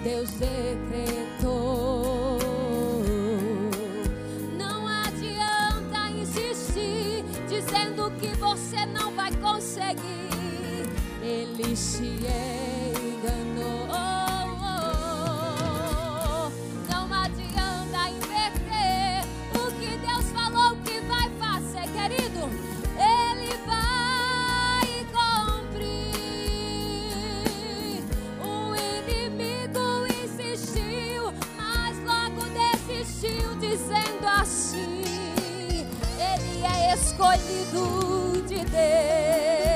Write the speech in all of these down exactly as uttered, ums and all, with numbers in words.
Deus decretou. Não adianta insistir dizendo que você não vai conseguir. Ele se enganou. Não adianta inverter o que Deus falou que vai fazer, querido. Ele vai cumprir. O inimigo insistiu, mas logo desistiu, dizendo assim: ele é escolhido de Deus.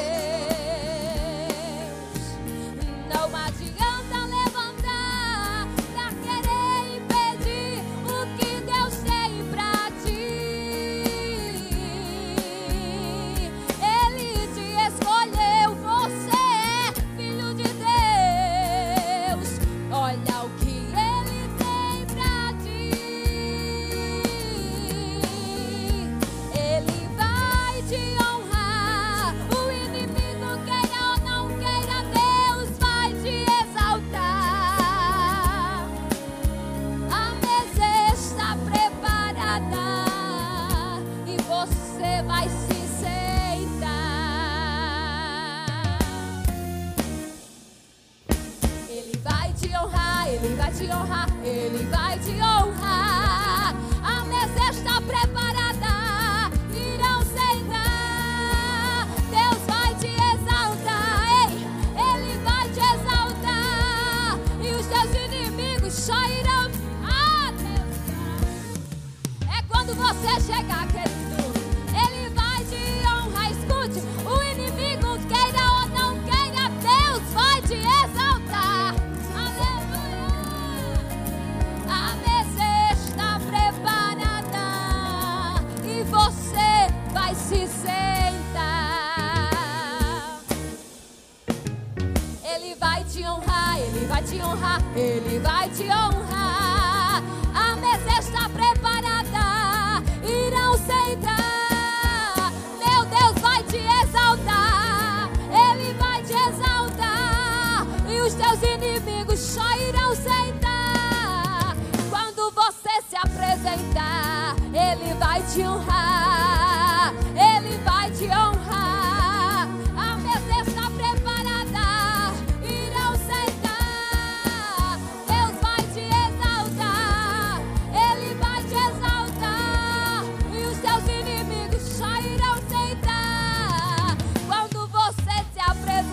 Não adianta levantar pra querer impedir o que Deus tem pra ti. Ele te escolheu, você é filho de Deus. Olha o que Ele tem pra ti. Ele vai te honrar. O inimigo, queira ou não queira, Deus vai te exaltar. A mesa está preparada e você vai se sentar. Ele vai te honrar, Ele vai te honrar, Ele vai te honrar. A mesa está preparada, irão sentar. Deus vai te exaltar, ei, Ele vai te exaltar. E os teus inimigos só irão. Ah, Deus vai. É quando você chegar, querido, Ele vai te honrar. Escute, o inimigo, queira ou não queira, Deus vai te exaltar. Aleluia. A mesa está preparada e você vai se sentar. Ele vai te honrar, Ele vai te honrar, Ele vai te honrar. A mesa está preparada, irão sentar. Meu Deus vai te exaltar, Ele vai te exaltar. E os teus inimigos só irão sentar. Quando você se apresentar, Ele vai te honrar, Ele vai te honrar. A mesa está preparada, irão sentar. Deus vai te exaltar, Ele vai te exaltar. E os teus inimigos só irão sentar quando você se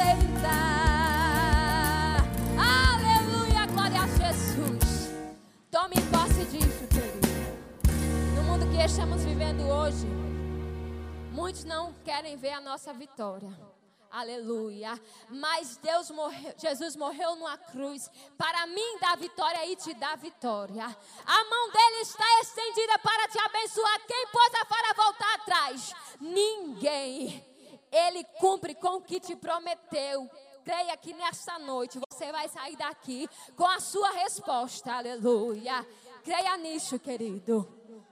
apresentar. Aleluia, glória a Jesus. Tome posse disso, querido. No mundo que estamos vivendo hoje, muitos não querem ver a nossa vitória. Aleluia. Mas Deus morreu, Jesus morreu numa cruz para mim dar vitória e te dar vitória. A mão dele está estendida para te abençoar. Quem possa para voltar atrás? Ninguém. Ele cumpre com o que te prometeu. Creia que nessa noite você vai sair daqui com a sua resposta. Aleluia. Creia nisso, querido.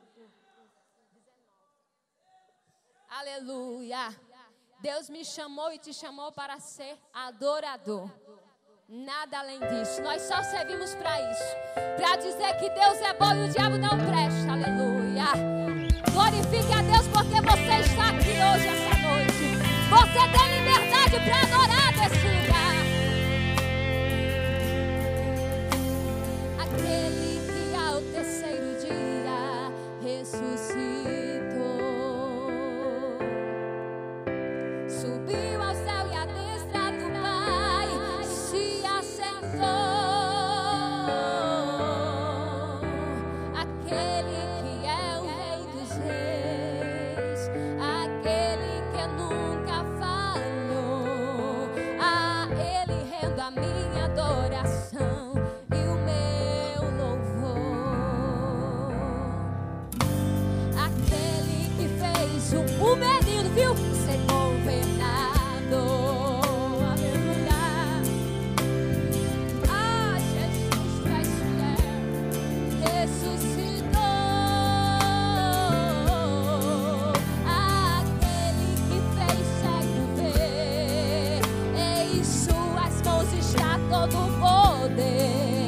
Aleluia. Deus me chamou e te chamou para ser adorador. Nada além disso. Nós só servimos para isso. Para dizer que Deus é bom e o diabo não presta. Aleluia. Glorifique a Deus porque você está aqui hoje, essa noite. Você tem liberdade para adorar nesse lugar. Aquele que ao terceiro dia ressuscitou, subiu ao céu e à destra do Pai se assentou. Aquele que é o Rei dos Reis, aquele que nunca falhou, a Ele rendo a minha adoração e o meu louvor. Aquele que fez o, o menino, viu? Ser governador. Aleluia. Ah, Jesus Cristo ressuscitou. Aquele que fez cego ver, em suas mãos está todo o poder.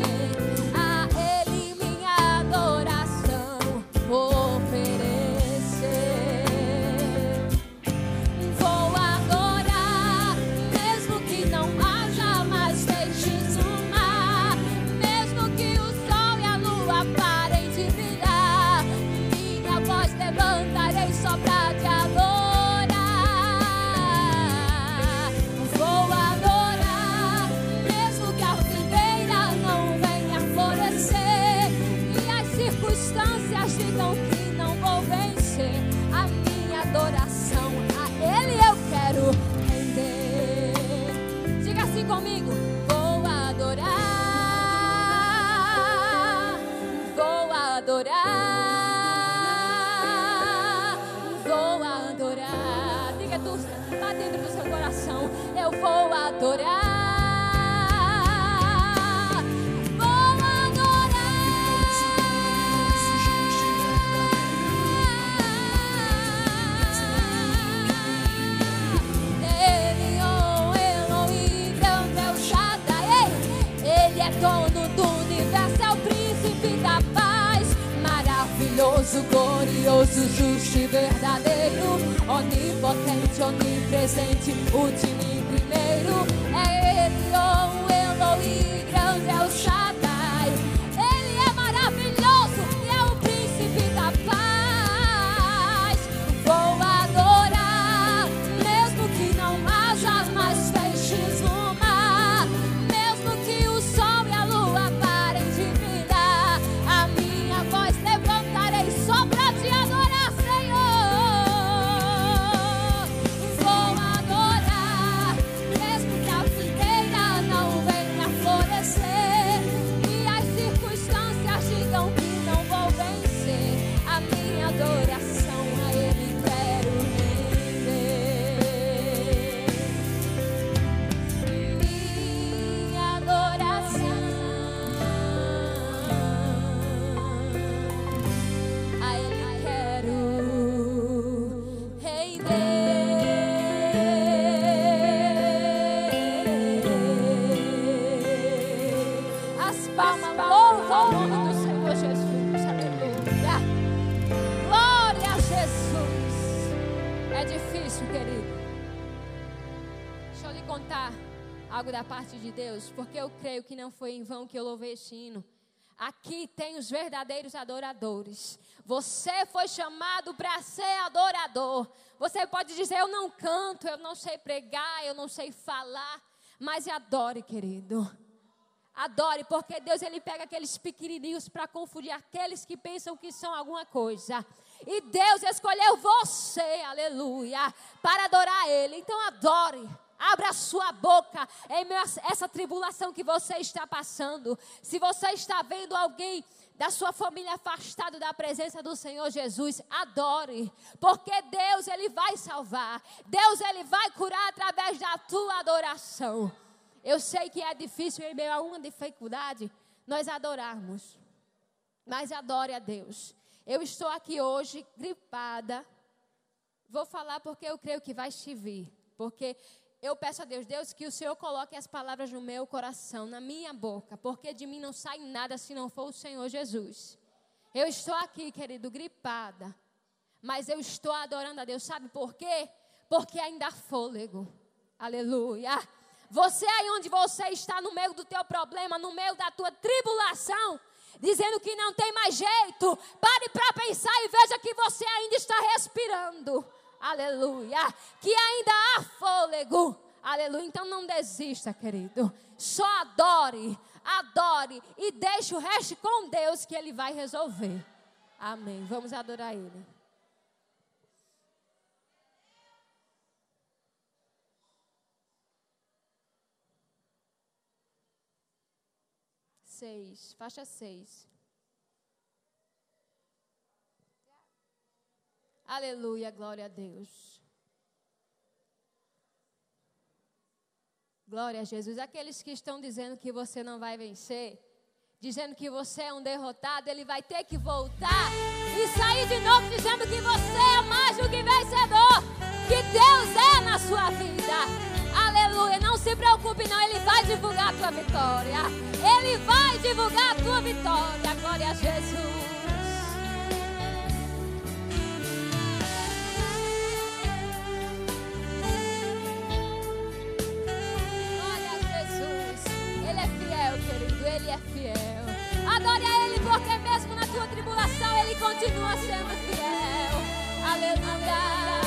adorar, vou adorar. Diga tu, lá dentro do seu coração, eu vou adorar. Glorioso, justo e verdadeiro, onipotente, onipresente, último e primeiro. É Ele, oh Elohim, grande é o Shaddai. Ele é maravilhoso e é o príncipe da paz. Vou adorar, mesmo que não haja mais peixes no mar, mesmo que o sol e a lua parem de brilhar, a minha voz levantarei só pra te adorar, Senhor. Vou adorar, mesmo que a figueira não venha florescer e as circunstâncias digam que não vou vencer, a minha adoração a Ele quero render. Minha adoração a Ele quero render. As palmas louvam o nome do Senhor Jesus. Aleluia. Glória a Jesus. É difícil, querido. Deixa eu lhe contar algo da parte de Deus, porque eu creio que não foi em vão que eu louvei este hino. Aqui tem os verdadeiros adoradores. Você foi chamado para ser adorador. Você pode dizer, eu não canto, eu não sei pregar, eu não sei falar, mas adore, querido. Adore, porque Deus, Ele pega aqueles pequenininhos para confundir aqueles que pensam que são alguma coisa. E Deus escolheu você, aleluia, para adorar Ele. Então adore. Abra a sua boca em meio a essa tribulação que você está passando. Se você está vendo alguém da sua família afastado da presença do Senhor Jesus, adore. Porque Deus, Ele vai salvar. Deus, Ele vai curar através da tua adoração. Eu sei que é difícil em meio a uma dificuldade nós adorarmos. Mas adore a Deus. Eu estou aqui hoje gripada. Vou falar porque eu creio que vai te vir. Porque eu peço a Deus, Deus, que o Senhor coloque as palavras no meu coração, na minha boca, porque de mim não sai nada se não for o Senhor Jesus. Eu estou aqui, querido, gripada, mas eu estou adorando a Deus, sabe por quê? Porque ainda há fôlego, aleluia. Você aí onde você está, no meio do teu problema, no meio da tua tribulação, dizendo que não tem mais jeito, pare para pensar e veja que você ainda está respirando. Aleluia, que ainda há fôlego, aleluia, então não desista, querido, só adore, adore e deixe o resto com Deus que Ele vai resolver, amém, vamos adorar Ele. Seis, faixa seis. Aleluia, glória a Deus. Glória a Jesus. Aqueles que estão dizendo que você não vai vencer, dizendo que você é um derrotado, ele vai ter que voltar e sair de novo dizendo que você é mais do que vencedor, que Deus é na sua vida. Aleluia, não se preocupe não, Ele vai divulgar a tua vitória. Ele vai divulgar a tua vitória. Glória a Jesus. Ele é fiel. Adore a Ele, porque mesmo na tua tribulação Ele continua sendo fiel. Aleluia.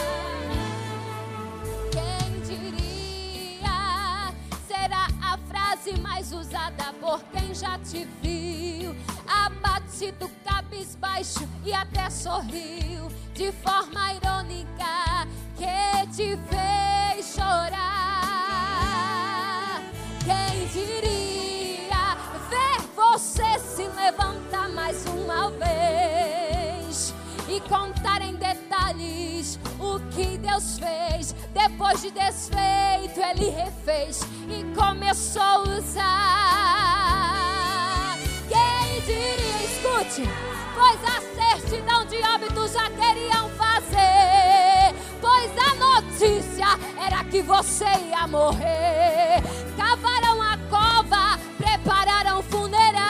Quem diria, será a frase mais usada por quem já te viu abatido, cabisbaixo e até sorriu de forma irônica, que te fez chorar. Quem diria você se levanta mais uma vez. contar em detalhes o que Deus fez. Depois de desfeito, Ele refez e começou a usar. Quem diria, escute, pois a certidão de óbito já queriam fazer, pois a notícia era que você ia morrer. Cavaram a cova, prepararam o funeral.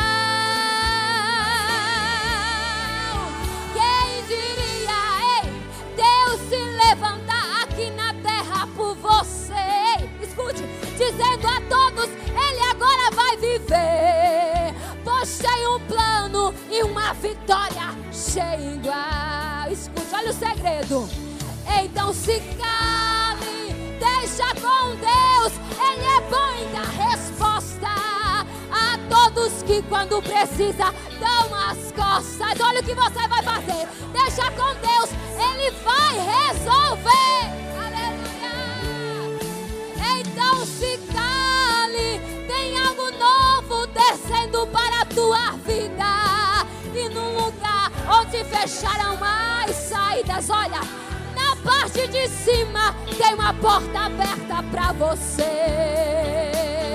Quem diria, ei, Deus se levanta aqui na terra por você. Escute, dizendo a todos, Ele agora vai viver, pois tem um plano e uma vitória cheia igual. Escute, olha o segredo. Então se cale, deixa com Deus, Ele é bom em dar resposta a todos que quando precisa dão as costas. Olha o que você vai fazer, deixa com Deus, Ele vai resolver. Aleluia. Então se cale, tem algo novo descendo para a tua vida, e num lugar onde fecharam mais saídas, olha, na parte de cima tem uma porta aberta para você.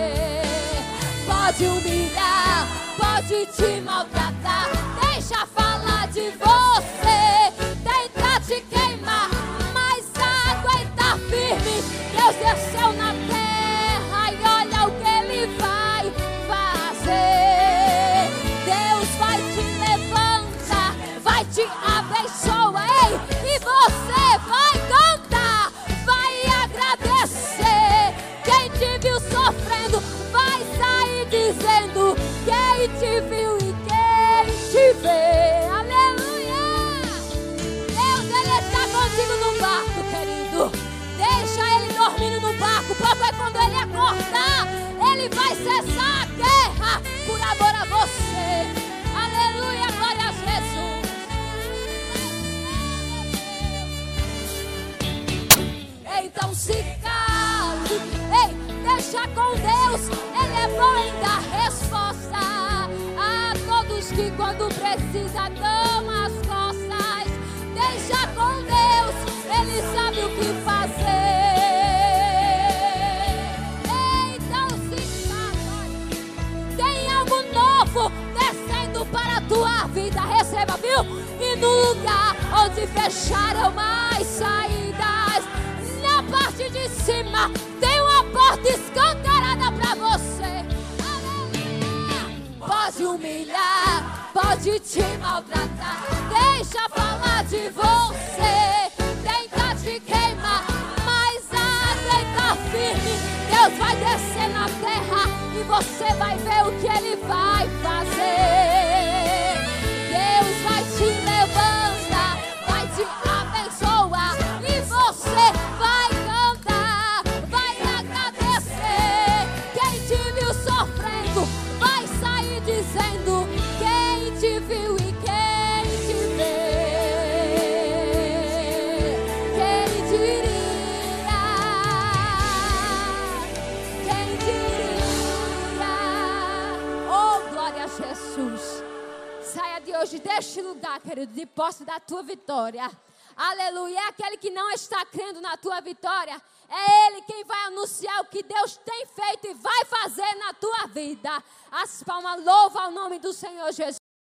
Pode humilhar, pode te maltratar, deixa falar de você, tenta te queimar, mas aguenta firme. Deus desceu na terra e olha o que Ele vai fazer. Deus vai te levantar, vai te abençoar, ei, e você vai cantar, vai agradecer. Quem te viu sofrendo vai sair dizendo, quem te viu e quem te vê. Aleluia. Deus, Ele está contigo no barco, querido. Deixa Ele dormindo no barco, porque quando Ele acordar, Ele vai cessar a guerra por amor a você. Aleluia, glória a Jesus. Então se cale, ei, deixa com Deus, Ele é bom em dar resposta a todos que quando precisa dão as costas. Deixa com Deus, Ele sabe o que fazer. Então se cale, tem algo novo descendo para a tua vida, receba, viu? E no lugar onde fecharam mais saídas, na parte de cima tem uma porta escancarada para você. Aleluia. Pode humilhar, pode te maltratar, deixa falar de você, tenta te queimar, mas aguenta firme. Deus vai descer na terra e você vai ver o que Ele vai fazer. Deus vai te levantar, vai te abençoar, e você vai cantar, vai agradecer. Quem te viu sofrendo vai sair dizendo, quem te viu e quem te vê. Quem diria, quem diria. Oh, glória a Jesus. Saia de hoje deste lugar, querido, de posse da tua vitória. Aleluia. É aquele que não está crendo na tua vitória, é Ele quem vai anunciar o que Deus tem feito e vai fazer na tua vida. As palmas, louva o nome do Senhor Jesus.